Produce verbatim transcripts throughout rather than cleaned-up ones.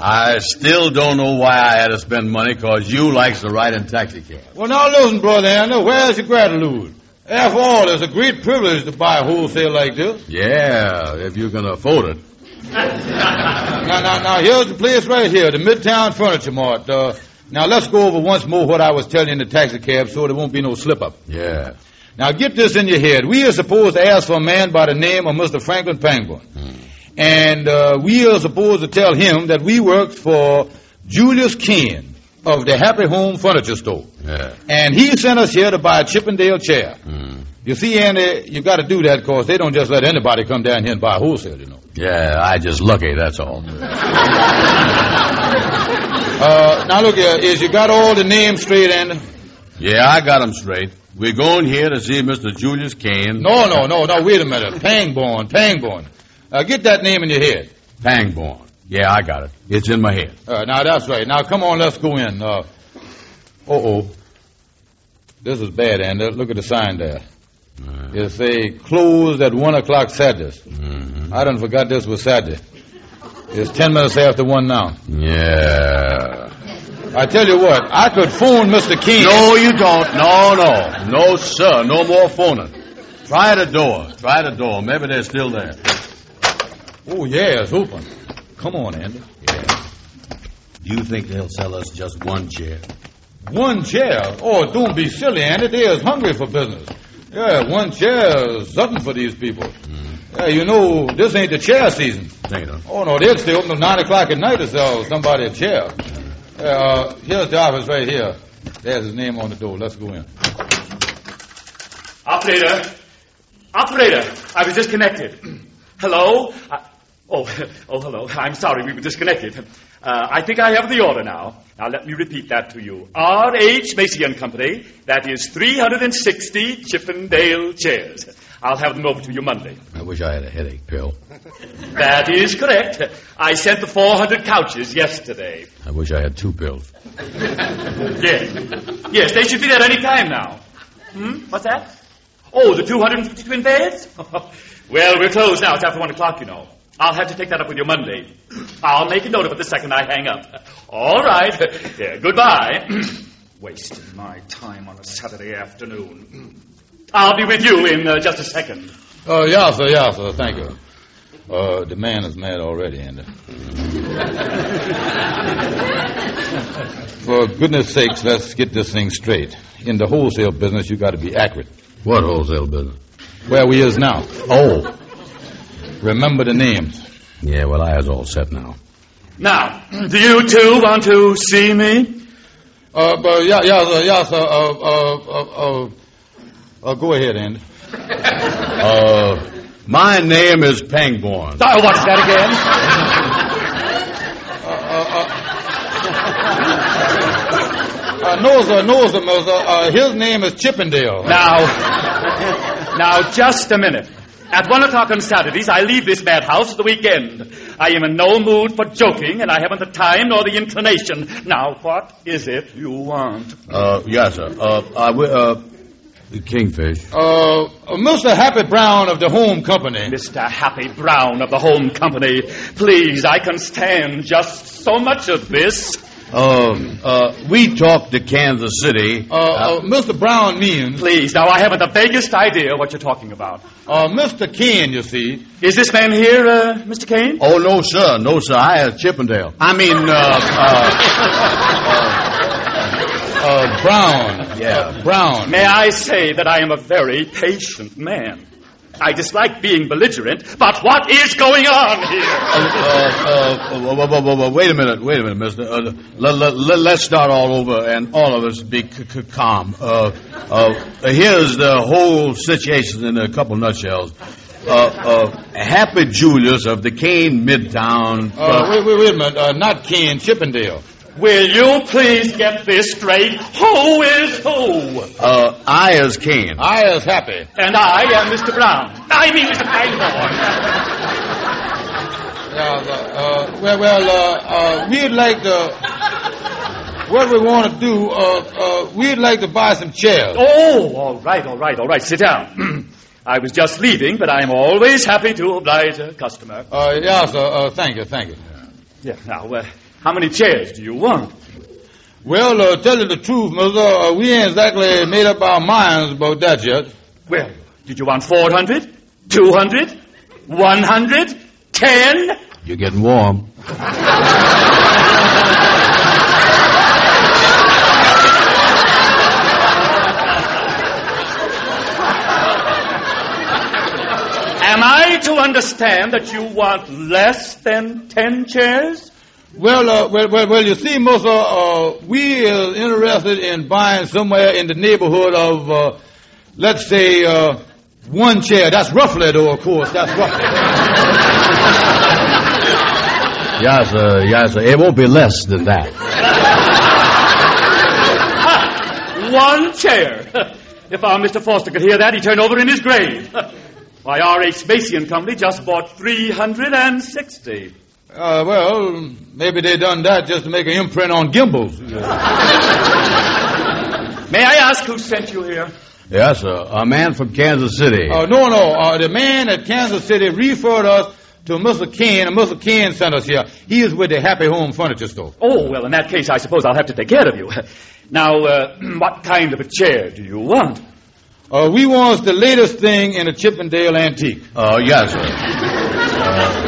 I still don't know why I had to spend money, because you likes to ride in taxicab. Well, now listen, Brother Andrew, where's your gratitude? After all, it's a great privilege to buy wholesale like this. Yeah, if you can afford it. now, now, now, here's the place right here, the Midtown Furniture Mart. Uh, now, let's go over once more what I was telling you in the taxicab so there won't be no slip-up. Yeah. Now, get this in your head. We are supposed to ask for a man by the name of Mister Franklin Pangborn. Hmm. And uh, we are supposed to tell him that we worked for Julius Ken of the Happy Home Furniture Store. Yeah. And he sent us here to buy a Chippendale chair. Hmm. You see, Andy, you got to do that because they don't just let anybody come down here and buy wholesale, you know. Yeah, I just lucky, that's all. uh, now, look here. Is you got all the names straight, Andy? Yeah, I got them straight. We're going here to see Mister Julius Ken. No, no, no, no, wait a minute. Pangborn, Pangborn. Uh, get that name in your head. Pangborn. Yeah, I got it. It's in my head. Uh, now, that's right. Now, come on, let's go in. Uh, uh-oh. This is bad, Andy. Look at the sign there. Uh, it say closed at one o'clock Saturdays. Mm-hmm. I done forgot this was Saturday. It's ten minutes after one now. Yeah. I tell you what, I could phone Mister Ken. No, you don't. No, no. No, sir. No more phoning. Try the door. Try the door. Maybe they're still there. Oh, yeah, it's open. Come on, Andy. Yeah. Do you think they'll sell us just one chair? One chair? Oh, don't be silly, Andy. They're hungry for business. Yeah, one chair is something for these people. Mm. Yeah, you know, this ain't the chair season. Ain't it? Oh, no, they'll stay open till nine o'clock at night to sell somebody a chair. Yeah, uh, here's the office right here. There's his name on the door. Let's go in. Operator. Operator. I was disconnected. Hello? I, oh, oh, hello. I'm sorry we were disconnected. Uh, I think I have the order now. Now, let me repeat that to you. R H. Macy and Company. That is three hundred sixty Chippendale chairs. I'll have them over to you Monday. I wish I had a headache pill. That is correct. I sent the four hundred couches yesterday. I wish I had two pills. Yes. Yes, they should be there any time now. Hmm? What's that? Oh, the two hundred fifty twin beds? Well, we're closed now. It's after one o'clock, you know. I'll have to take that up with you Monday. I'll make a note of it the second I hang up. All right. Yeah, goodbye. Wasting my time on a Saturday afternoon. I'll be with you in uh, just a second. Oh, uh, yeah, sir, yeah, sir. Thank you. Uh, the man is mad already, Andy. For goodness sakes, let's get this thing straight. In the wholesale business, you got to be accurate. What wholesale business? Where we is now. Oh. Remember the names. Yeah, well, I is all set now. Now, do you two want to see me? Uh, but yeah, yeah, sir, yeah, sir. Uh, uh, uh, uh, uh, go ahead, Andy. uh, my name is Pangborn. Oh, what's that again? uh, uh, uh, uh, no, sir, no, sir, no, sir. Uh, his name is Chippendale. Now, now, just a minute. At one o'clock on Saturdays, I leave this madhouse for the weekend. I am in no mood for joking, and I haven't the time nor the inclination. Now, what is it you want? Uh, yes, sir. Uh, I will, uh, the Kingfish. Uh, uh, Mister Happy Brown of the Home Company. Mister Happy Brown of the Home Company. Please, I can stand just so much of this. Um, uh, we talked to Kansas City. Uh, uh, uh, Mister Brown means... Please, now I haven't the vaguest idea what you're talking about. Uh, Mister Ken, you see. Is this man here, uh, Mister Kane? Oh, no, sir. No, sir. I have Chippendale. I mean, uh, uh, uh, uh, Brown. Yeah. Uh, Brown. May I say that I am a very patient man. I dislike being belligerent, but what is going on here? Uh, uh, uh, uh, wait a minute, wait a minute, mister. Uh, let, let, let's start all over and all of us be c- c- calm. Uh, uh, here's the whole situation in a couple nutshells. Uh, uh, Happy Julius of the Kane Midtown. Uh, wait, wait, wait a minute. Uh, not Kane, Chippendale. Will you please get this straight? Who is who? Uh, I is Kane. I is Happy. And I am Mister Brown. I mean Mister Pangborn. Yeah, uh, well, well, uh, uh, we'd like to... What we want to do, uh, uh, we'd like to buy some chairs. Oh, all right, all right, all right. Sit down. I was just leaving, but I'm always happy to oblige a customer. Uh, yeah, sir. Uh, thank you, thank you. Yeah, now, uh, How many chairs do you want? Well, uh, tell you the truth, mister, uh, we ain't exactly made up our minds about that yet. Well, did you want four hundred? two hundred? one hundred? ten? You're getting warm. Am I to understand that you want less than ten chairs? Well, uh, well, well, well, you see, mister, uh, we are interested in buying somewhere in the neighborhood of, uh, let's say, uh, one chair. That's roughly, though, of course. That's roughly. Yes, sir. Yes, sir. It won't be less than that. One chair. If our Mister Foster could hear that, he'd turn over in his grave. Why, R H. Macy and Company just bought three hundred sixty. Uh, well, maybe they done that just to make an imprint on gimbals. May I ask who sent you here? Yes, sir. A man from Kansas City. Uh, no, no. Uh, the man at Kansas City referred us to Mister Kane, and Mister Kane sent us here. He is with the Happy Home Furniture Store. Oh, well, in that case, I suppose I'll have to take care of you. Now, uh, what kind of a chair do you want? Uh, we want the latest thing in a Chippendale antique. Oh, uh, yes, sir. Uh,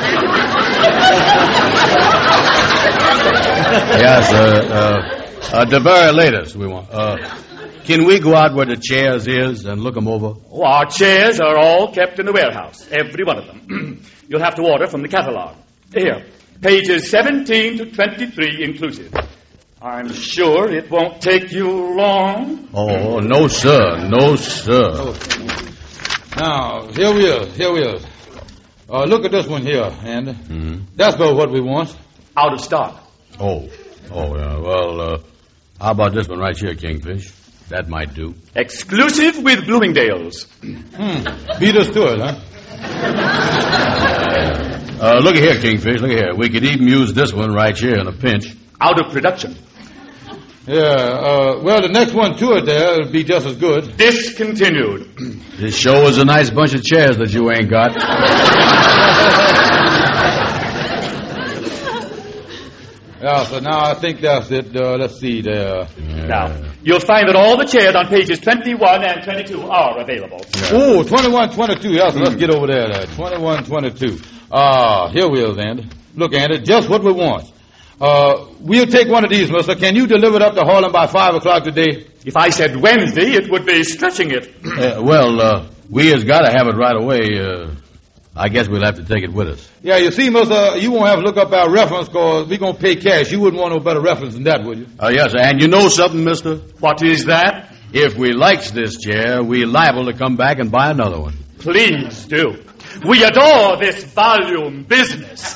yes, sir. Uh, uh, the very latest we want. Uh, can we go out where the chairs is and look them over? Oh, our chairs are all kept in the warehouse, every one of them. You'll have to order from the catalog. Here, pages seventeen to twenty-three inclusive. I'm sure it won't take you long. Oh, no, sir. No, sir. Oh. Now, here we are. Here we are. Uh, look at this one here, Andy. Mm-hmm. That's about what we want. Out of stock. Oh. Oh, yeah. Well, uh, how about this one right here, Kingfish? That might do. Exclusive with Bloomingdale's. Hmm. Beat us to it, huh? uh, look at here, Kingfish. Look at here. We could even use this one right here in a pinch. Out of production. Yeah, uh, well, the next one to it there will be just as good. Discontinued. This show is a nice bunch of chairs that you ain't got. Yeah, so now I think that's it. Uh, let's see there. Yeah. Now, you'll find that all the chairs on pages twenty-one and twenty-two are available. Yeah. Oh, twenty-one, twenty-two. Yeah, so mm. let's get over there. there. twenty-one, twenty-two. Ah, uh, here we are, Andy. Look, Andy, just what we want. Uh, we'll take one of these, mister. Can you deliver it up to Harlem by five o'clock today? If I said Wednesday, it would be stretching it. uh, well, uh, we has got to have it right away. Uh, I guess we'll have to take it with us. Yeah, you see, mister, you won't have to look up our reference because we're going to pay cash. You wouldn't want no better reference than that, would you? Uh, yes, sir. And you know something, mister? What is that? If we likes this chair, we're liable to come back and buy another one. Please do. We adore this volume business.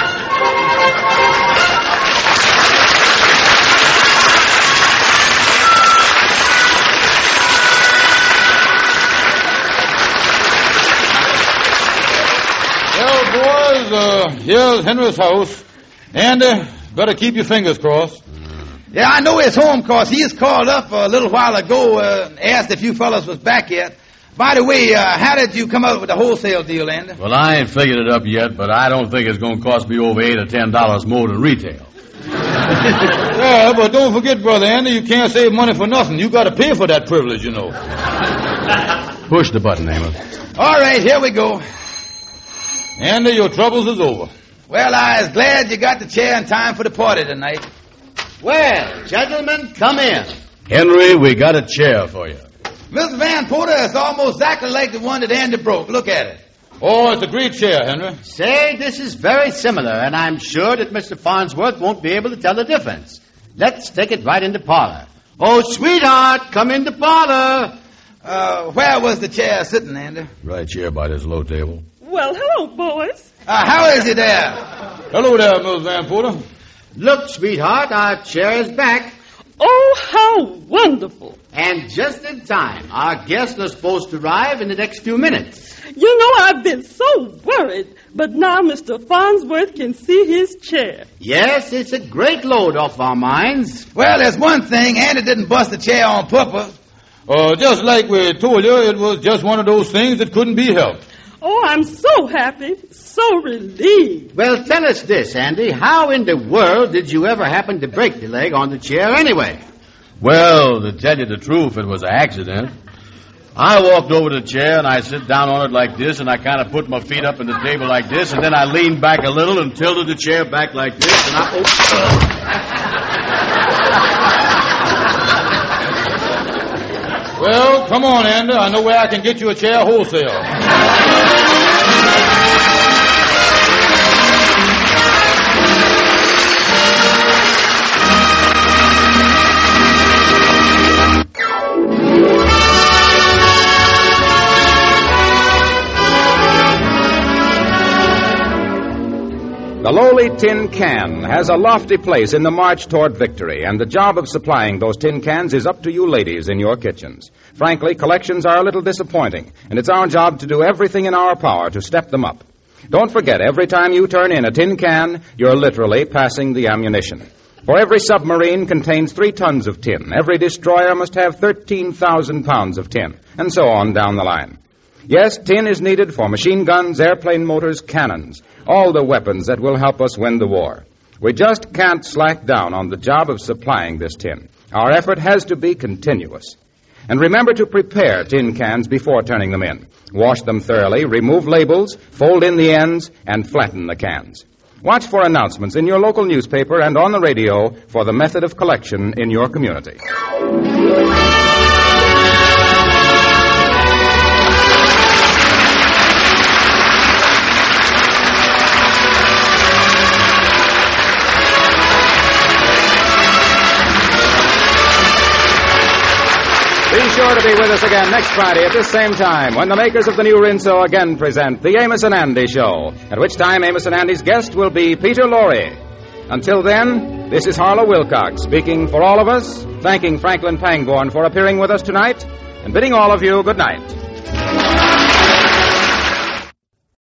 Well, boys, uh, here's Henry's house. Andy, better keep your fingers crossed. Yeah, I know he's home, cause he's called up a little while ago uh, and asked if you fellas was back yet. By the way, uh, how did you come up with the wholesale deal, Andy? Well, I ain't figured it up yet, but I don't think it's going to cost me over eight or ten dollars more than retail. Yeah, but don't forget, Brother Andy, you can't save money for nothing. You got to pay for that privilege, you know. Push the button, Amos. All right, here we go. Andy, your troubles is over. Well, I was glad you got the chair in time for the party tonight. Well, gentlemen, come in. Henry, we got a chair for you. Mister Van Porter, it's almost exactly like the one that Andy broke. Look at it. Oh, it's a great chair, Henry. Say, this is very similar, and I'm sure that Mister Farnsworth won't be able to tell the difference. Let's take it right into parlor. Oh, sweetheart, come into parlor. Uh, where was the chair sitting, Andy? Right here by this low table. Well, hello, boys. Uh, how is he there? Hello there, Mister Van Porter. Look, sweetheart, our chair is back. Oh, how wonderful. And just in time. Our guests are supposed to arrive in the next few minutes. You know, I've been so worried, but now Mister Farnsworth can see his chair. Yes, it's a great load off our minds. Well, there's one thing. Andy didn't bust the chair on purpose. Uh, just like we told you, it was just one of those things that couldn't be helped. Oh, I'm so happy, so relieved. Well, tell us this, Andy. How in the world did you ever happen to break the leg on the chair anyway? Well, to tell you the truth, it was an accident. I walked over to the chair, and I sit down on it like this, and I kind of put my feet up on the table like this, and then I leaned back a little and tilted the chair back like this, and I... Oh. Well, come on, Andy. I know where I can get you a chair wholesale. The lowly tin can has a lofty place in the march toward victory, and the job of supplying those tin cans is up to you ladies in your kitchens. Frankly, collections are a little disappointing, and it's our job to do everything in our power to step them up. Don't forget, every time you turn in a tin can, you're literally passing the ammunition. For every submarine contains three tons of tin. Every destroyer must have thirteen thousand pounds of tin, and so on down the line. Yes, tin is needed for machine guns, airplane motors, cannons, all the weapons that will help us win the war. We just can't slack down on the job of supplying this tin. Our effort has to be continuous. And remember to prepare tin cans before turning them in. Wash them thoroughly, remove labels, fold in the ends, and flatten the cans. Watch for announcements in your local newspaper and on the radio for the method of collection in your community. Be sure to be with us again next Friday at this same time when the makers of the new Rinso again present the Amos and Andy Show, at which time Amos and Andy's guest will be Peter Lorre. Until then, this is Harlow Wilcox speaking for all of us, thanking Franklin Pangborn for appearing with us tonight, and bidding all of you good night.